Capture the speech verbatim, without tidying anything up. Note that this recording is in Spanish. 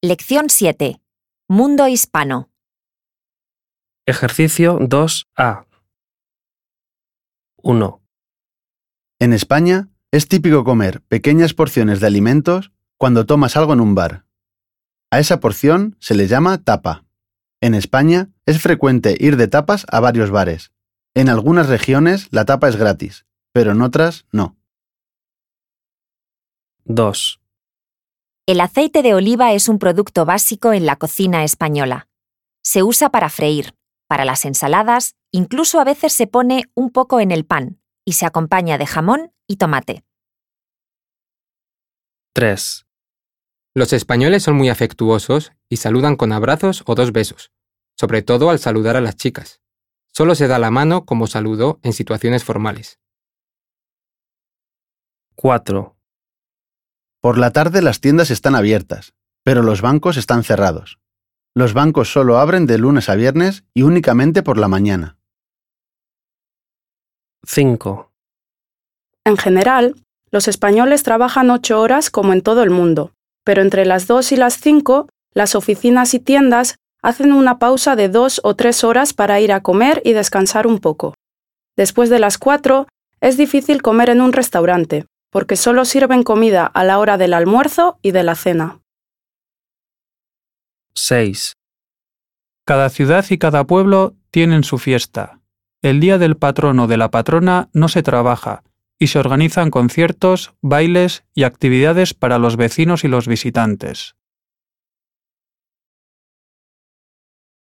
Lección siete. Mundo hispano. Ejercicio dos A. uno. En España es típico comer pequeñas porciones de alimentos cuando tomas algo en un bar. A esa porción se le llama tapa. En España es frecuente ir de tapas a varios bares. En algunas regiones la tapa es gratis, pero en otras no. dos. El aceite de oliva es un producto básico en la cocina española. Se usa para freír, para las ensaladas, incluso a veces se pone un poco en el pan y se acompaña de jamón y tomate. tres. Los españoles son muy afectuosos y saludan con abrazos o dos besos, sobre todo al saludar a las chicas. Solo se da la mano como saludo en situaciones formales. cuatro. Por la tarde las tiendas están abiertas, pero los bancos están cerrados. Los bancos solo abren de lunes a viernes y únicamente por la mañana. cinco. En general, los españoles trabajan ocho horas como en todo el mundo, pero entre las dos y las cinco, las oficinas y tiendas hacen una pausa de dos o tres horas para ir a comer y descansar un poco. Después de las cuatro, es difícil comer en un restaurante, porque solo sirven comida a la hora del almuerzo y de la cena. seis. Cada ciudad y cada pueblo tienen su fiesta. El día del patrón o de la patrona no se trabaja y se organizan conciertos, bailes y actividades para los vecinos y los visitantes.